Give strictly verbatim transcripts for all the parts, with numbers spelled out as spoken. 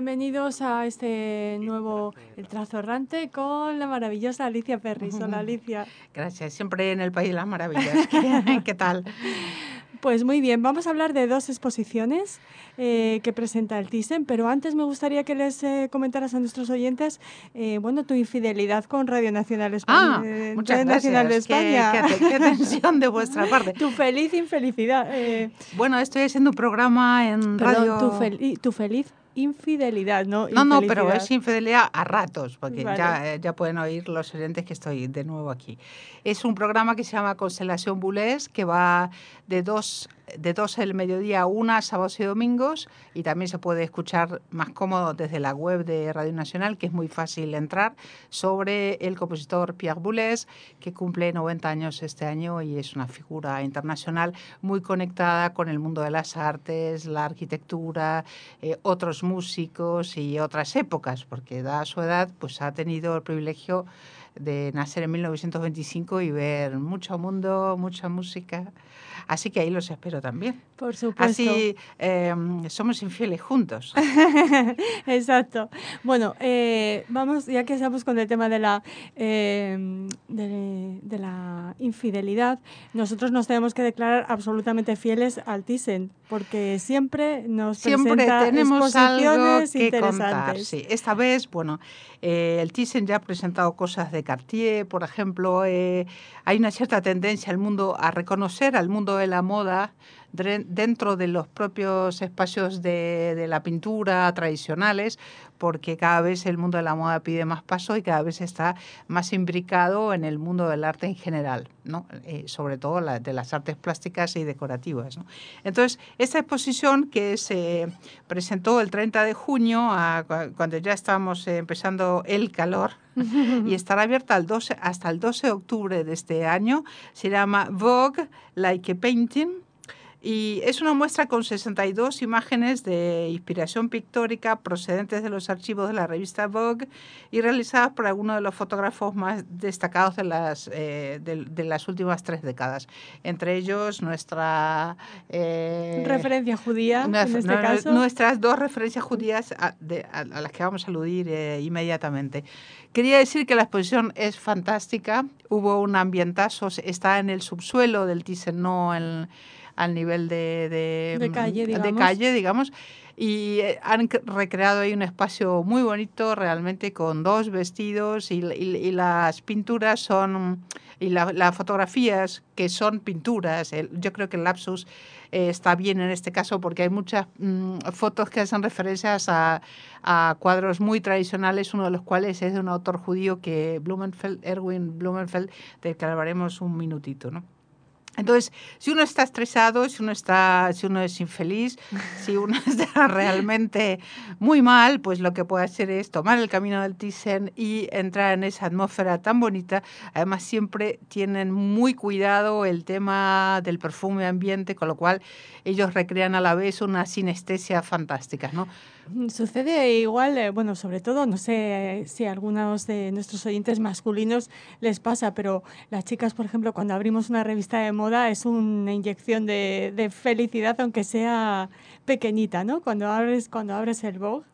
bienvenidos a este nuevo El Trazo Errante con la maravillosa Alicia Perris. Hola, Alicia. Gracias, siempre en el País de las Maravillas. ¿Qué, qué tal? Pues muy bien, vamos a hablar de dos exposiciones eh, que presenta el Thyssen, pero antes me gustaría que les eh, comentaras a nuestros oyentes, eh, bueno, tu infidelidad con Radio Nacional España. Ah, eh, muchas Radio gracias. Nacional de España. Qué, qué, qué tensión de vuestra parte. Tu feliz infelicidad. Eh. Bueno, estoy haciendo un programa en Perdón, radio... tu, fel tu feliz infidelidad, ¿no? No, infelicidad. no, pero es infidelidad a ratos, porque vale. ya, ya pueden oír los oyentes que estoy de nuevo aquí. Es un programa que se llama Constelación Boulez, que va de dos de doce del mediodía a una, sábados y domingos, y también se puede escuchar más cómodo desde la web de Radio Nacional, que es muy fácil entrar, sobre el compositor Pierre Boulez, que cumple noventa años este año y es una figura internacional muy conectada con el mundo de las artes, la arquitectura, eh, otros músicos y otras épocas, porque dada su edad, pues ha tenido el privilegio de nacer en mil novecientos veinticinco y ver mucho mundo, mucha música. Así que ahí los espero también. Por supuesto. Así eh, somos infieles juntos. Exacto. Bueno, eh, vamos, ya que estamos con el tema de la, eh, de, de la infidelidad, nosotros nos tenemos que declarar absolutamente fieles al Thyssen, porque siempre nos siempre presenta tenemos exposiciones algo que interesantes. Contar, sí. Esta vez, bueno, eh, el Thyssen ya ha presentado cosas de Cartier, por ejemplo. Eh, hay una cierta tendencia al mundo a reconocer al mundo de la moda dentro de los propios espacios de, de la pintura tradicionales, porque cada vez el mundo de la moda pide más paso y cada vez está más imbricado en el mundo del arte en general, ¿no? Eh, sobre todo la, de las artes plásticas y decorativas, ¿no? Entonces, esta exposición que se presentó el treinta de junio, a, cuando ya estábamos eh, empezando el calor, y estará abierta al doce, hasta el doce de octubre de este año, se llama Vogue Like a Painting, y es una muestra con sesenta y dos imágenes de inspiración pictórica procedentes de los archivos de la revista Vogue y realizadas por algunos de los fotógrafos más destacados de las, eh, de, de las últimas tres décadas. Entre ellos, nuestra... Eh, referencia judía, nuestra, en este no, caso. Nuestras dos referencias judías a, de, a, a las que vamos a aludir eh, inmediatamente. Quería decir que la exposición es fantástica. Hubo un ambientazo, está en el subsuelo del Thyssen, no en... al nivel de, de, de, calle, digamos. de calle, digamos, y han recreado ahí un espacio muy bonito, realmente con dos vestidos y, y, y las pinturas son, y la, las fotografías que son pinturas. El, yo creo que el lapsus eh, está bien en este caso porque hay muchas mmm, fotos que hacen referencias a, a cuadros muy tradicionales, uno de los cuales es de un autor judío que Blumenfeld, Erwin Blumenfeld, del que hablaremos un minutito, ¿no? Entonces, si uno está estresado, si uno está, si uno es infeliz, si uno está realmente muy mal, pues lo que puede hacer es tomar el camino del Thyssen y entrar en esa atmósfera tan bonita. Además, siempre tienen muy cuidado el tema del perfume ambiente, con lo cual ellos recrean a la vez una sinestesia fantástica, ¿no? Sucede igual, eh, bueno, sobre todo, no sé eh, si a algunos de nuestros oyentes masculinos les pasa, pero las chicas, por ejemplo, cuando abrimos una revista de moda es una inyección de, de felicidad, aunque sea pequeñita, ¿no? Cuando abres, cuando abres el Vogue.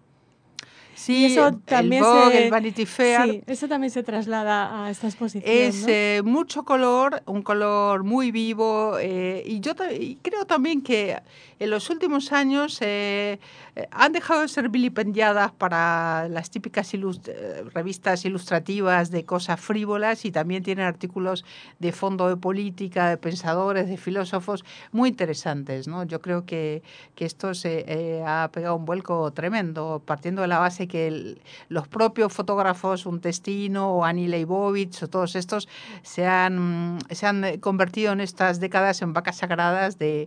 Sí, y eso también el Vogue, se, el Vanity Fair. Sí, eso también se traslada a esta exposición, Es ¿no? eh, mucho color, un color muy vivo, eh, y yo y creo también que en los últimos años eh, han dejado de ser vilipendiadas para las típicas ilust revistas ilustrativas de cosas frívolas, y también tienen artículos de fondo de política, de pensadores, de filósofos muy interesantes, ¿no? Yo creo que, que esto se eh, ha pegado un vuelco tremendo, partiendo de la base que el, los propios fotógrafos, un Testino o Annie Leibovitz o todos estos se han, se han convertido en estas décadas en vacas sagradas de,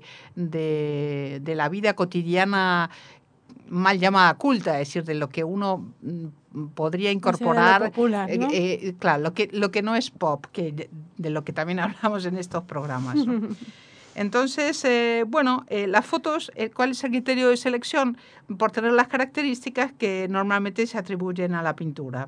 de, de la vida cotidiana mal llamada culta, es decir, de lo que uno podría incorporar, o sea, popular, ¿no? eh, eh, claro, lo que, lo que no es pop, que de, de lo que también hablamos en estos programas, ¿no? Entonces, eh, bueno, eh, las fotos, eh, ¿cuál es el criterio de selección? Por tener las características que normalmente se atribuyen a la pintura.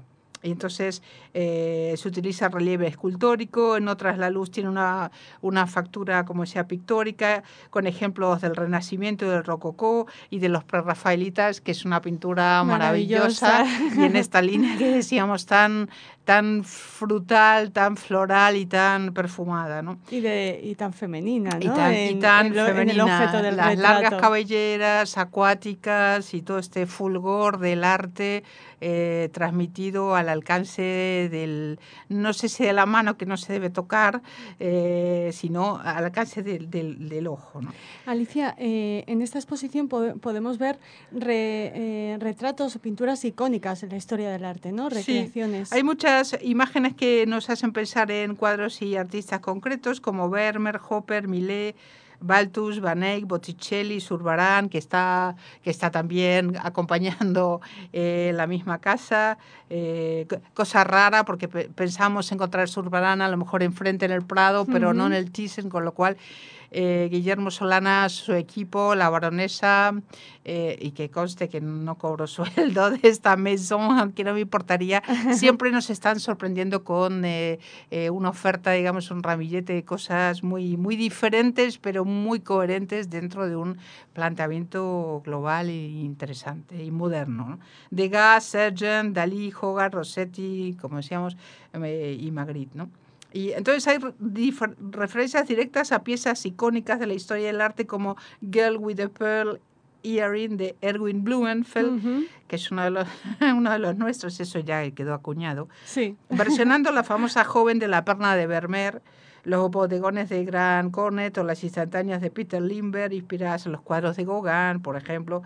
Y entonces eh, se utiliza relieve escultórico, en otras la luz tiene una, una factura, como decía, pictórica, con ejemplos del Renacimiento, del Rococó y de los prerrafaelitas, que es una pintura maravillosa, maravillosa. y en esta línea que decíamos tan, tan frutal, tan floral y tan perfumada, ¿no? Y, de, y tan femenina, ¿no? Y tan, en, y tan en, lo, femenina, en el objeto del las retrato. largas cabelleras acuáticas y todo este fulgor del arte eh, transmitido al alcance del, no sé si de la mano, que no se debe tocar, eh, sino al alcance del, del, del ojo, ¿no? Alicia, eh, en esta exposición po podemos ver re, eh, retratos o pinturas icónicas en la historia del arte, ¿no? Recreaciones. Sí, hay muchas imágenes que nos hacen pensar en cuadros y artistas concretos como Vermeer, Hopper, Millet, Balthus, Van Eyck, Botticelli, Zurbarán, que está, que está también acompañando eh, la misma casa. Eh, cosa rara porque pe pensamos encontrar Zurbarán a lo mejor enfrente en el Prado, pero uh-huh. no en el Thyssen, con lo cual eh, Guillermo Solana, su equipo, la baronesa, eh, y que conste que no cobro sueldo de esta maison, aunque no me importaría, siempre nos están sorprendiendo con eh, eh, una oferta, digamos, un ramillete de cosas muy, muy diferentes, pero muy coherentes dentro de un planteamiento global e interesante y moderno, ¿no? Degas, Sargent, Dalí, Hogarth, Rossetti, como decíamos, eh, y Magritte, ¿no? Y entonces hay referencias directas a piezas icónicas de la historia del arte como Girl with a Pearl Earring de Erwin Blumenfeld, uh-huh. que es uno de, los, uno de los nuestros, eso ya quedó acuñado, sí. versionando la famosa joven de la perna de Vermeer, los bodegones de Grant Cornet o las instantáneas de Peter Lindbergh, inspiradas en los cuadros de Gauguin, por ejemplo.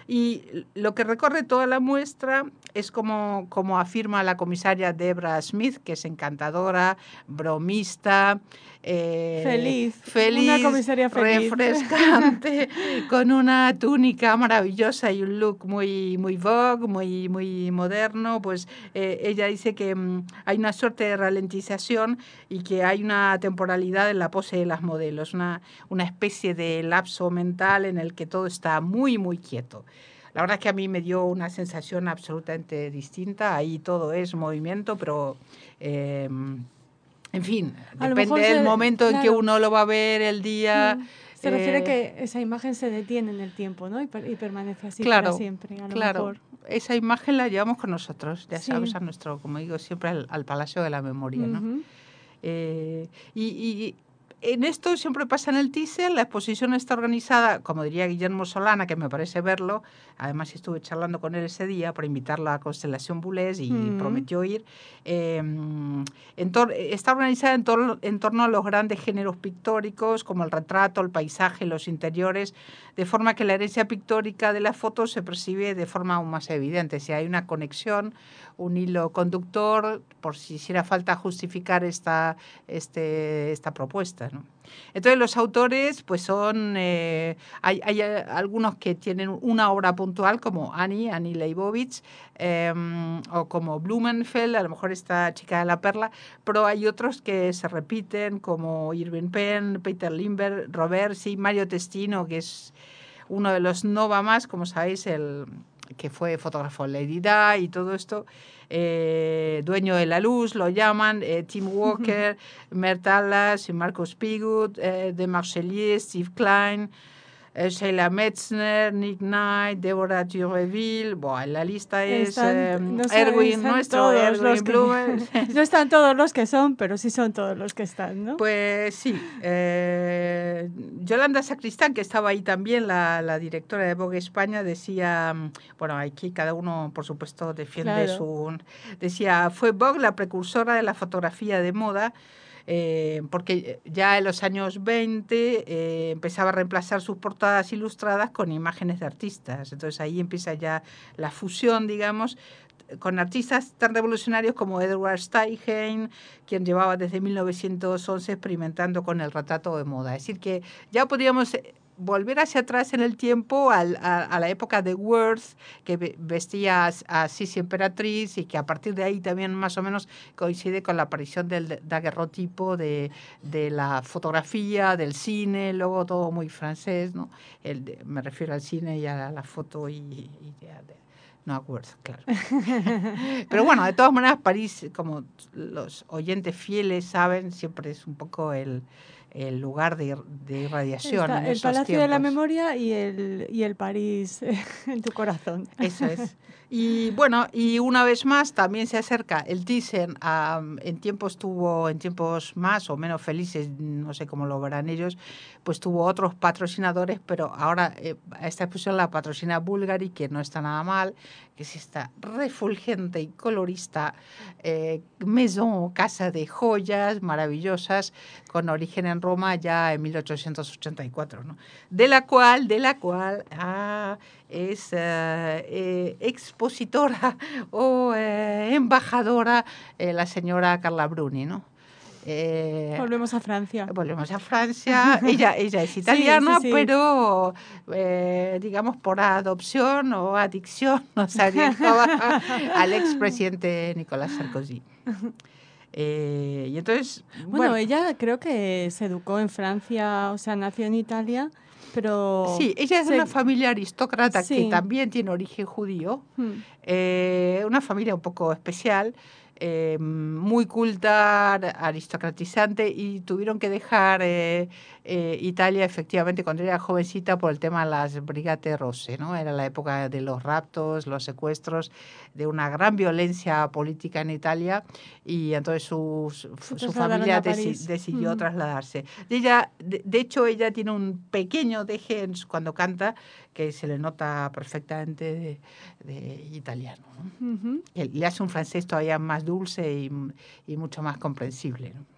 Y lo que recorre toda la muestra es como, como afirma la comisaria Debra Smith, que es encantadora, bromista, eh, feliz, feliz, una comisaria feliz, refrescante, con una túnica maravillosa y un look muy, muy vogue, muy, muy moderno. Pues eh, ella dice que um, hay una suerte de ralentización y que hay una temporalidad en la pose de las modelos, una, una especie de lapso mental en el que todo está muy, muy quieto. La verdad es que a mí me dio una sensación absolutamente distinta. Ahí todo es movimiento, pero eh, en fin, a depende del se, momento claro. en que uno lo va a ver, el día. Mm. Se eh, refiere que esa imagen se detiene en el tiempo, ¿no? Y, per y permanece así claro, para siempre, a lo claro. mejor. Esa imagen la llevamos con nosotros, ya sí. sabes, a nuestro, como digo siempre, al, al Palacio de la Memoria, ¿no? Uh-huh. eh, y, y en esto siempre pasa en el Thyssen, la exposición está organizada, como diría Guillermo Solana, que me parece verlo, además estuve charlando con él ese día para invitarlo a Constelación Boulez y mm. prometió ir, eh, en está organizada en, tor en torno a los grandes géneros pictóricos, como el retrato, el paisaje, los interiores, de forma que la herencia pictórica de las fotos se percibe de forma aún más evidente, si hay una conexión, un hilo conductor, por si hiciera falta justificar esta, este, esta propuesta, ¿no? Entonces los autores pues son, eh, hay, hay algunos que tienen una obra puntual como Annie, Annie Leibovitz, eh, o como Blumenfeld, a lo mejor esta chica de la perla, pero hay otros que se repiten como Irving Penn, Peter Lindbergh, Roversi, Mario Testino, que es uno de los Nova más, como sabéis, el que fue fotógrafo Lady Di y todo esto, eh, dueño de la luz, lo llaman, eh, Tim Walker, Mert Alas, Marcus Pigut, eh, de Marcelier, Steve Klein, eh, Sheila Metzner, Nick Knight, Deborah Tureville, bueno, la lista es están, eh, no Erwin, están nuestro Erwin Blumen. No están todos los que son, pero sí son todos los que están, ¿no? Pues sí. Eh, Yolanda Sacristán, que estaba ahí también, la, la directora de Vogue España, decía, bueno, aquí cada uno, por supuesto, defiende claro. su... Decía, fue Vogue la precursora de la fotografía de moda, Eh, porque ya en los años veinte eh, empezaba a reemplazar sus portadas ilustradas con imágenes de artistas. Entonces ahí empieza ya la fusión, digamos, con artistas tan revolucionarios como Edward Steichen, quien llevaba desde mil novecientos once experimentando con el retrato de moda. Es decir, que ya podríamos volver hacia atrás en el tiempo al, a, a la época de Worth, que vestía a, a Sisi Emperatriz y que a partir de ahí también más o menos coincide con la aparición del daguerrotipo de, de la fotografía, del cine, luego todo muy francés, ¿no? El de, me refiero al cine y a la foto y, y de, de No acuerdo, claro. Pero bueno, de todas maneras, París, como los oyentes fieles saben, siempre es un poco el, el lugar de, de irradiación Está en el esos Palacio de la tiempos. Memoria y el, y el París en tu corazón. Eso es. Y bueno, y una vez más también se acerca el Thyssen. A, en tiempos tuvo, en tiempos más o menos felices, no sé cómo lo verán ellos, pues tuvo otros patrocinadores, pero ahora eh, a esta exposición la patrocina Bulgari, que no está nada mal, que es esta refulgente y colorista eh, maison, casa de joyas maravillosas, con origen en Roma ya en mil ochocientos ochenta y cuatro, ¿no? De la cual, de la cual, ah, es eh, eh, expositora o eh, embajadora eh, la señora Carla Bruni, ¿no? Eh, Volvemos a Francia. Volvemos a Francia. Ella, ella es Sí, italiana, sí, sí. pero eh, digamos por adopción o adicción, no sabría cómo, al expresidente Nicolás Sarkozy. Eh, y entonces, Bueno, bueno, ella creo que se educó en Francia, o sea, nació en Italia, pero sí, ella es de se, una familia aristócrata que sí. también tiene origen judío, Hmm. eh, una familia un poco especial, eh, muy culta, aristocratizante, y tuvieron que dejar eh, eh, Italia efectivamente cuando era jovencita por el tema de las Brigate Rosse, ¿no? Era la época de los raptos, los secuestros, de una gran violencia política en Italia, y entonces su, Se su, su trasladaron familia a deci, París. decidió Hmm. trasladarse. Y ella, de, de hecho, ella tiene un pequeño deje en, cuando canta que se le nota perfectamente de, de italiano, ¿no? Uh-huh. Que le hace un francés todavía más dulce y, y mucho más comprensible, ¿no?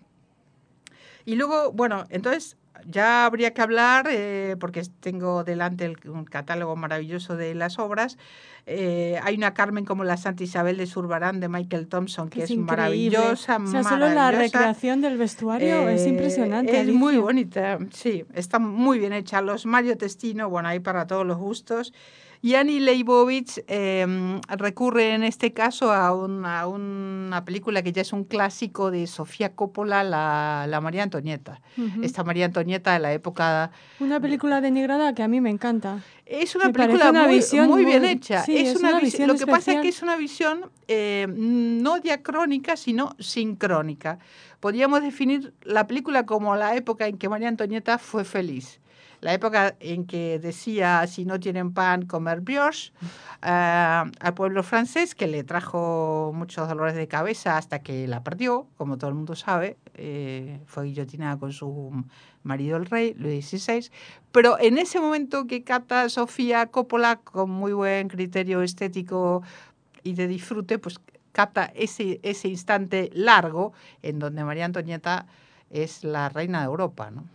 Y luego, bueno, entonces ya habría que hablar, eh, porque tengo delante el, un catálogo maravilloso de las obras. Eh, hay una Carmen como la Santa Isabel de Zurbarán de Michael Thompson, que, que es, es increíble. maravillosa, O sea, solo la maravillosa. recreación del vestuario eh, es impresionante, Es muy Alicia. bonita, sí, está muy bien hecha. Los Mario Testino, bueno, hay para todos los gustos. Y Annie Leibovitz eh, recurre en este caso a, un, a, una película que ya es un clásico de Sofía Coppola, la, la María Antonieta. Uh-huh. Esta María Antonieta de la época... Una película denigrada que a mí me encanta. Es una me película una muy, visión muy bien muy, hecha. Sí, es, es una, una vis- visión Lo que especial. pasa es que es una visión eh, no diacrónica, sino sincrónica. Podríamos definir la película como la época en que María Antonieta fue feliz. La época en que decía, si no tienen pan, comer brioche, uh, al pueblo francés, que le trajo muchos dolores de cabeza hasta que la perdió, como todo el mundo sabe, eh, fue guillotinada con su marido el rey, Luis dieciséis, pero en ese momento que capta Sofía Coppola, con muy buen criterio estético y de disfrute, pues capta ese, ese instante largo en donde María Antonieta es la reina de Europa, ¿no?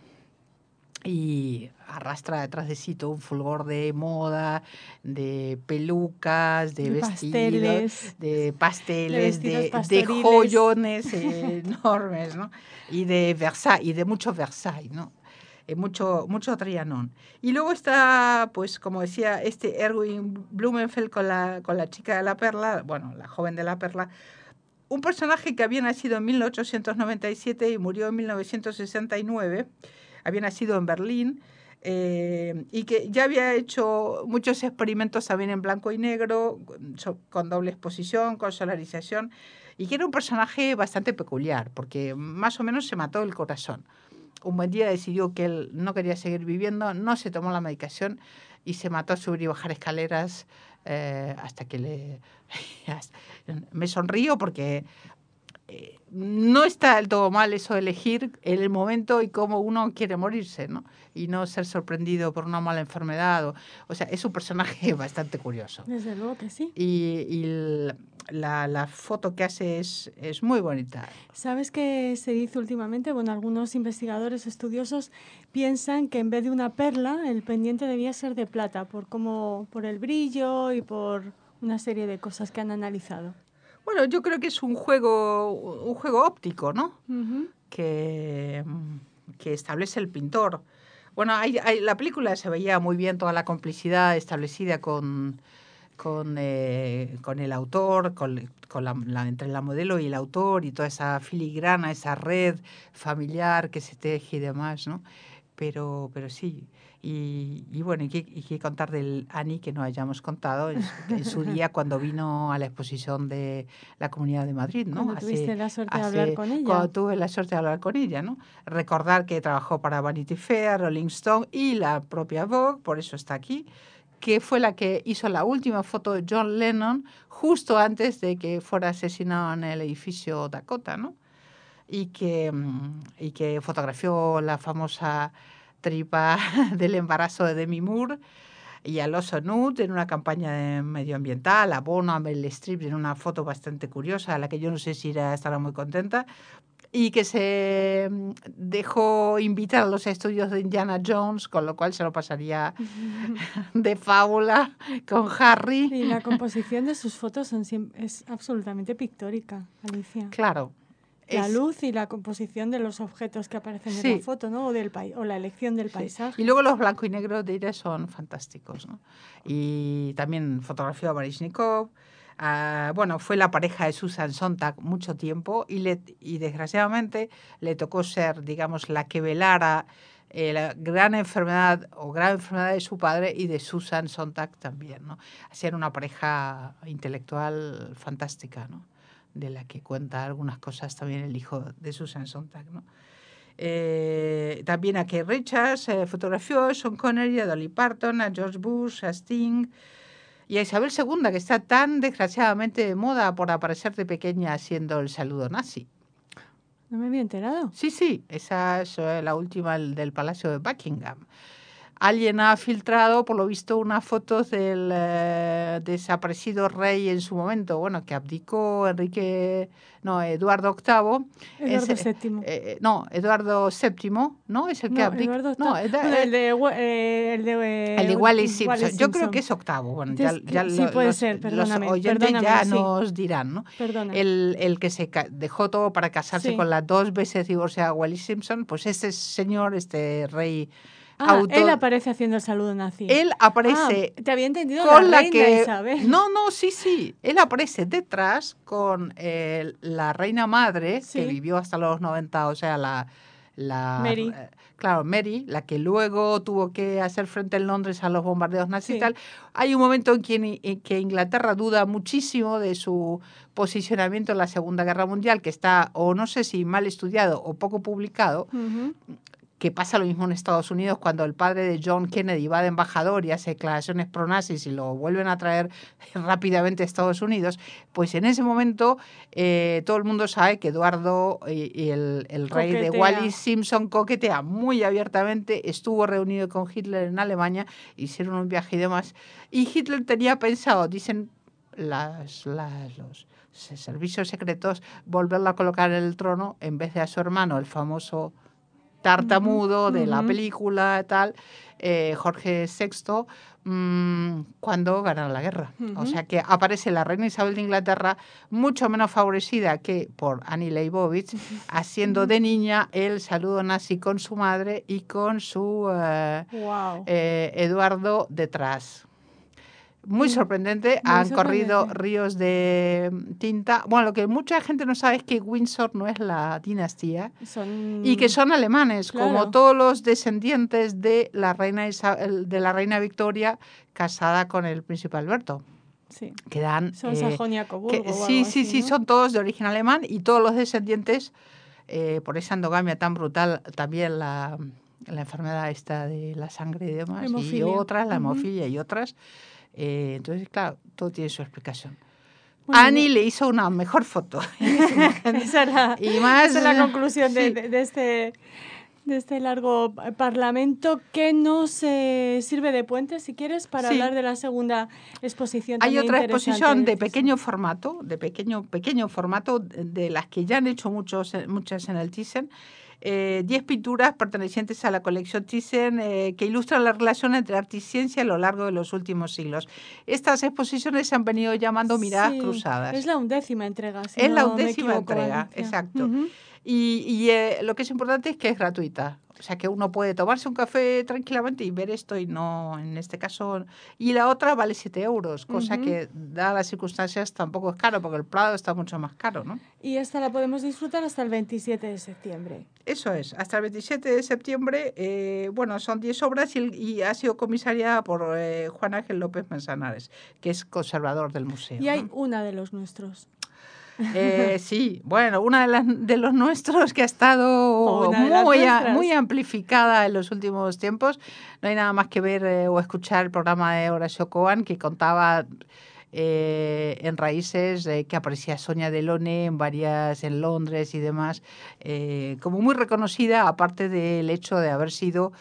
Y arrastra detrás de sí todo un fulgor de moda, de pelucas, de, de vestidos, pasteles, de pasteles, de, de, de joyones eh, enormes, ¿no? Y de Versailles, y de mucho Versailles, ¿no? Eh, mucho, mucho Trianon. Y luego está, pues, como decía, este Erwin Blumenfeld con la, con la chica de la perla, bueno, la joven de la perla, un personaje que había nacido en mil ochocientos noventa y siete y murió en mil novecientos sesenta y nueve, había nacido en Berlín, eh, y que ya había hecho muchos experimentos también en blanco y negro, con, con doble exposición, con solarización, y que era un personaje bastante peculiar, porque más o menos se mató el corazón. Un buen día decidió que él no quería seguir viviendo, no se tomó la medicación y se mató a subir y bajar escaleras eh, hasta que le... Me sonrío porque eh, no está del todo mal eso de elegir el momento y cómo uno quiere morirse, ¿no? Y no ser sorprendido por una mala enfermedad. O, o sea, es un personaje bastante curioso. Desde luego que sí. Y, y la, la foto que hace es, es muy bonita. ¿Sabes qué se dice últimamente? Bueno, algunos investigadores estudiosos piensan que en vez de una perla, el pendiente debía ser de plata, por, como, por el brillo y por una serie de cosas que han analizado. Bueno, yo creo que es un juego, un juego óptico, ¿no? Uh-huh. Que, que establece el pintor. Bueno, hay, hay, la película se veía muy bien toda la complicidad establecida con, con, eh, con el autor, con, con la, la, entre la modelo y el autor, y toda esa filigrana, esa red familiar que se teje y demás, ¿no? pero, pero sí. Y, y bueno, y qué, y qué contar del Annie que no hayamos contado en, en su día cuando vino a la exposición de la Comunidad de Madrid, ¿no? Cuando Hace, tuviste la suerte de hace, hablar con ella. Cuando tuve la suerte de hablar con ella, ¿no? Recordar que trabajó para Vanity Fair, Rolling Stone y la propia Vogue, por eso está aquí, que fue la que hizo la última foto de John Lennon justo antes de que fuera asesinado en el edificio Dakota, ¿no? Y que, y que fotografió la famosa tripa del embarazo de Demi Moore y al oso nude en una campaña de medioambiental, a Bono, a Meryl Streep en una foto bastante curiosa, a la que yo no sé si era, estará muy contenta, y que se dejó invitar a los estudios de Indiana Jones, con lo cual se lo pasaría de fábula con Harry. Y la composición de sus fotos son siempre, es absolutamente pictórica, Alicia. Claro. La es, luz y la composición de los objetos que aparecen sí. en la foto, ¿no? O, del pa- o la elección del sí. paisaje. Y luego los blancos y negros de ella son fantásticos, ¿no? Y también fotografió a Baryshnikov. Uh, bueno, fue la pareja de Susan Sontag mucho tiempo y, le, y desgraciadamente le tocó ser, digamos, la que velara eh, la gran enfermedad o gran enfermedad de su padre y de Susan Sontag también, ¿no? Así era una pareja intelectual fantástica, ¿no? De la que cuenta algunas cosas también el hijo de Susan Sontag, ¿no? Eh, también a Keith Richards eh, fotografió a Sean Connery, a Dolly Parton, a George Bush, a Sting y a Isabel segunda, que está tan desgraciadamente de moda por aparecer de pequeña haciendo el saludo nazi. ¿No me había enterado? Sí, sí, esa es la última del Palacio de Buckingham. Alguien ha filtrado, por lo visto, unas fotos del eh, desaparecido rey en su momento, bueno, que abdicó Enrique, no, Eduardo octavo. Eduardo es, séptimo. Eh, no, Eduardo séptimo, ¿no? Es el que no, abdicó. Eduardo no, es bueno, el de, eh, el de, eh, el de Wallis Simpson. Wallis Simpson. Yo creo que es octavo. Bueno, Entonces, ya, ya sí, lo, puede los, ser, perdóname. Los oyentes perdóname, ya sí. nos dirán, ¿no? Perdona. El, el que se dejó todo para casarse sí. con la dos veces divorciada Wallis Simpson, pues este señor, este rey... Ah, auto... él aparece haciendo el saludo nazi. Él aparece... Ah, te había entendido con la, la reina que... Isabel. No, no, sí, sí. Él aparece detrás con eh, la reina madre, sí. que vivió hasta los noventa, o sea, la... la Mary. Eh, claro, Mary, la que luego tuvo que hacer frente en Londres a los bombardeos nazis sí. y tal. Hay un momento en que, en que Inglaterra duda muchísimo de su posicionamiento en la Segunda Guerra Mundial, que está, o no sé si mal estudiado o poco publicado, uh-huh. que pasa lo mismo en Estados Unidos cuando el padre de John Kennedy va de embajador y hace declaraciones pro-nazis y lo vuelven a traer rápidamente a Estados Unidos, pues en ese momento eh, todo el mundo sabe que Eduardo y, y el, el rey coquetea. de Wallis Simpson coquetea muy abiertamente, estuvo reunido con Hitler en Alemania, hicieron un viaje y demás, y Hitler tenía pensado, dicen las, las, los servicios secretos, volverlo a colocar en el trono en vez de a su hermano, el famoso tartamudo uh-huh. de la película tal, eh, Jorge sexto, mmm, cuando ganaron la guerra. Uh-huh. O sea que aparece la reina Isabel de Inglaterra mucho menos favorecida que por Annie Leibovitz, uh-huh. haciendo uh-huh. de niña el saludo nazi con su madre y con su eh, wow. eh, Eduardo detrás. Muy sorprendente, Muy han sorprendente. corrido ríos de tinta. Bueno, lo que mucha gente no sabe es que Windsor no es la dinastía son... y que son alemanes, claro. como todos los descendientes de la reina Isabel, de la reina Victoria casada con el príncipe Alberto. Sí. Que dan, son eh, Sajonia-Coburgo. Que, sí, sí, así, sí, ¿no? son todos de origen alemán y todos los descendientes, eh, por esa endogamia tan brutal, también la, la enfermedad esta de la sangre y demás, hemofilia. y otras, la hemofilia uh-huh. y otras. Eh, entonces, claro, todo tiene su explicación. Bueno, Annie no. le hizo una mejor foto. esa, era, y más, esa es la conclusión sí. de, de, de, este, de este largo parlamento que nos eh, sirve de puente, si quieres, para sí. hablar de la segunda exposición. Hay otra exposición de pequeño formato, de pequeño, pequeño formato, de las que ya han hecho muchos, muchas en el Thyssen. Eh, diez pinturas pertenecientes a la colección Thyssen eh, que ilustran la relación entre arte y ciencia a lo largo de los últimos siglos. Estas exposiciones se han venido llamando miradas sí, cruzadas. Es la undécima entrega. Si es no la undécima me equivoco, entrega, Valencia. exacto. Uh-huh. Y, y eh, lo que es importante es que es gratuita. O sea, que uno puede tomarse un café tranquilamente y ver esto y no, en este caso... Y la otra vale siete euros, cosa Ujú. que, dadas las circunstancias, tampoco es caro, porque el Prado está mucho más caro, ¿no? Y esta la podemos disfrutar hasta el veintisiete de septiembre. Eso es, hasta el veintisiete de septiembre, eh, bueno, son diez obras y, y ha sido comisariada por eh, Juan Ángel López Manzanares, que es conservador del museo, Y hay ¿no? una de los nuestros. Eh, sí, bueno, una de, las, de los nuestros que ha O estado una de las muy, a- nuestras. muy amplificada en los últimos tiempos. No hay nada más que ver eh, o escuchar el programa de Horacio Coan, que contaba eh, en Raíces eh, que aparecía Sonia Delone en varias, en Londres y demás, eh, como muy reconocida, aparte del hecho de haber sido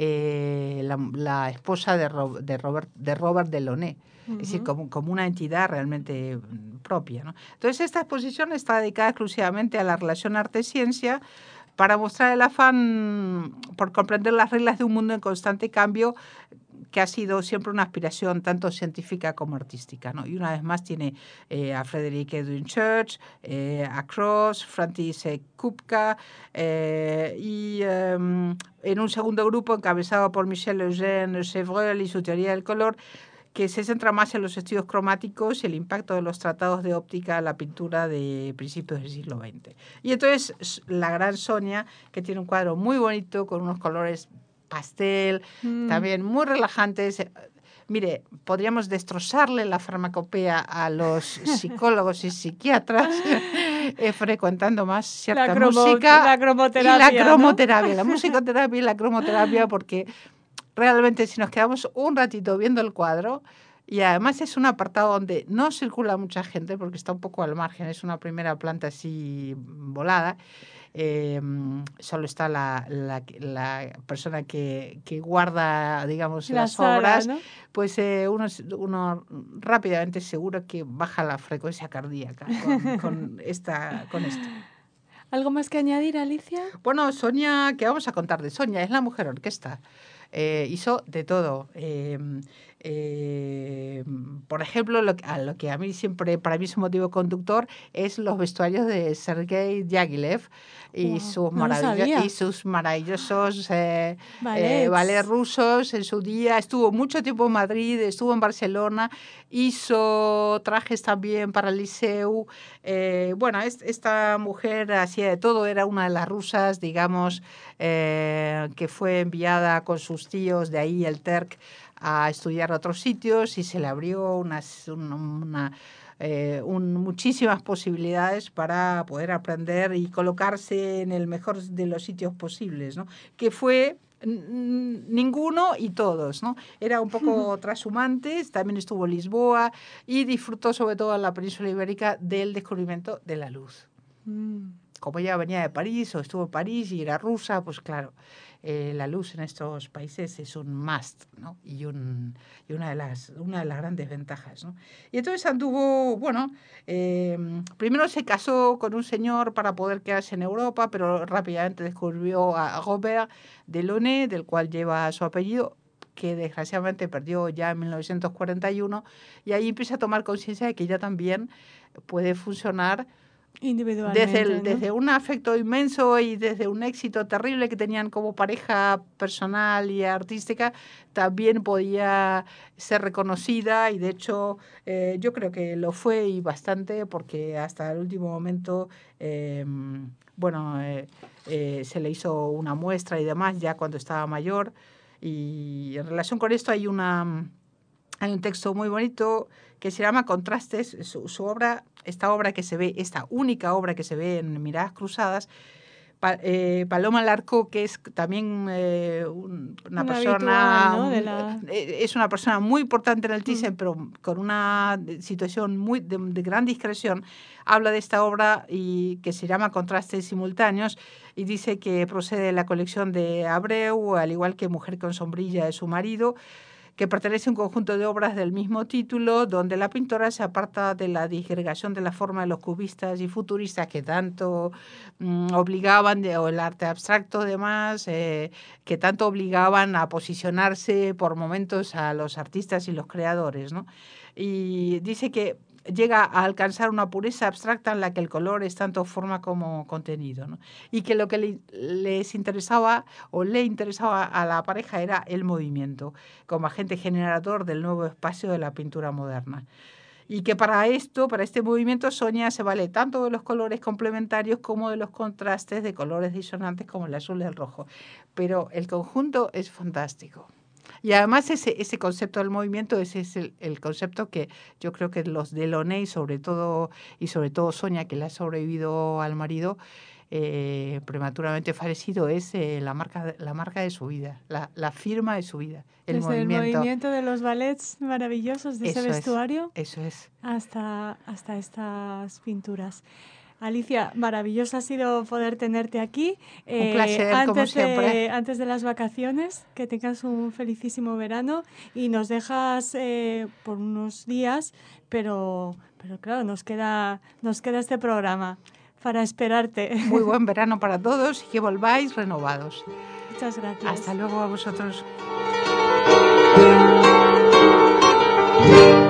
eh, la, la esposa de, Ro- de Robert, de Robert Delaunay. Es decir, Ujú. como, como una entidad realmente mm, propia, ¿no? Entonces, esta exposición está dedicada exclusivamente a la relación arte-ciencia para mostrar el afán por comprender las reglas de un mundo en constante cambio que ha sido siempre una aspiración tanto científica como artística, ¿no? Y una vez más tiene eh, a Frederick Edwin Church, eh, a Cross, Francis eh, Kupka, eh, y eh, en un segundo grupo encabezado por Michel Eugène Chevreul y su teoría del color, que se centra más en los estudios cromáticos y el impacto de los tratados de óptica en la pintura de principios del siglo veinte. Y entonces la gran Sonia, que tiene un cuadro muy bonito con unos colores pastel, Mm. también muy relajantes. Mire, podríamos destrozarle la farmacopea a los psicólogos y psiquiatras eh, frecuentando más cierta La, cromo, música la y cromoterapia, la ¿no? cromoterapia, la musicoterapia y la cromoterapia, porque realmente si nos quedamos un ratito viendo el cuadro, y además es un apartado donde no circula mucha gente porque está un poco al margen, es una primera planta así volada, eh, solo está la, la, la persona que, que guarda, digamos, La las sala, obras, ¿no? pues eh, uno, uno rápidamente seguro que baja la frecuencia cardíaca con, con, esta, con esto. ¿Algo más que añadir, Alicia? Bueno, Sonia, ¿qué vamos a contar de Sonia? Es la mujer orquesta. Eh, hizo de todo. Eh, eh, por ejemplo, lo, a lo que a mí siempre, para mí es un motivo conductor, es los vestuarios de Sergei Diaghilev y, Wow, sus, no lo maravillo y sabía. sus maravillosos eh, eh, Ballets. ballets rusos en su día. Estuvo mucho tiempo en Madrid, estuvo en Barcelona, hizo trajes también para el Liceu. Eh, bueno, es, esta mujer hacía de todo, era una de las rusas, digamos, eh, que fue enviada con sus tíos de ahí, el Terc, a estudiar a otros sitios y se le abrió unas, una, una eh, un, muchísimas posibilidades para poder aprender y colocarse en el mejor de los sitios posibles, ¿no? Que fue ninguno y todos, ¿no? Era un poco trashumante, también estuvo en Lisboa y disfrutó sobre todo en la península ibérica del descubrimiento de la luz. Mm. Como ella venía de París o estuvo en París y era rusa, pues claro, eh, la luz en estos países es un must, ¿no? Y, un, y una, de las, una de las grandes ventajas, ¿no? Y entonces anduvo, bueno, eh, primero se casó con un señor para poder quedarse en Europa, pero rápidamente descubrió a Robert Delaunay, del cual lleva su apellido, que desgraciadamente perdió ya en mil novecientos cuarenta y uno, y ahí empieza a tomar conciencia de que ella también puede funcionar individualmente, desde, el, ¿no? desde un afecto inmenso y desde un éxito terrible que tenían como pareja personal y artística, también podía ser reconocida y de hecho eh, yo creo que lo fue y bastante porque hasta el último momento, eh, bueno, eh, eh, se le hizo una muestra y demás ya cuando estaba mayor y en relación con esto hay una... Hay un texto muy bonito que se llama Contrastes, su, su obra, esta obra que se ve, esta única obra que se ve en Miradas Cruzadas, pa, eh, Paloma Larco, que es también eh, un, una, una persona, habitual, ¿no? De la... es una persona muy importante en el Thyssen, mm. pero con una situación muy de, de gran discreción, habla de esta obra y que se llama Contrastes Simultáneos y dice que procede de la colección de Abreu, al igual que Mujer con sombrilla de su marido, que pertenece a un conjunto de obras del mismo título, donde la pintora se aparta de la disgregación de la forma de los cubistas y futuristas que tanto mmm, obligaban, de, o el arte abstracto además, eh, que tanto obligaban a posicionarse por momentos a los artistas y los creadores, ¿no? Y dice que llega a alcanzar una pureza abstracta en la que el color es tanto forma como contenido, ¿no? Y que lo que le, les interesaba o le interesaba a la pareja era el movimiento como agente generador del nuevo espacio de la pintura moderna. Y que para esto, para este movimiento, Sonia se vale tanto de los colores complementarios como de los contrastes de colores disonantes como el azul y el rojo. Pero el conjunto es fantástico. Y además ese, ese concepto del movimiento, ese es el, el concepto que yo creo que los Delaunay, sobre todo, y sobre todo Sonia, que le ha sobrevivido al marido, eh, prematuramente fallecido, es eh, la, marca, la marca de su vida, la, la firma de su vida, el Desde movimiento. el movimiento de los ballets maravillosos de eso ese vestuario, es, eso es. Hasta, hasta estas pinturas. Alicia, maravilloso ha sido poder tenerte aquí. Eh, un placer, antes como siempre. De, antes de las vacaciones, que tengas un felicísimo verano y nos dejas eh, por unos días, pero, pero claro, nos queda, nos queda este programa para esperarte. Muy buen verano para todos y que volváis renovados. Muchas gracias. Hasta luego a vosotros.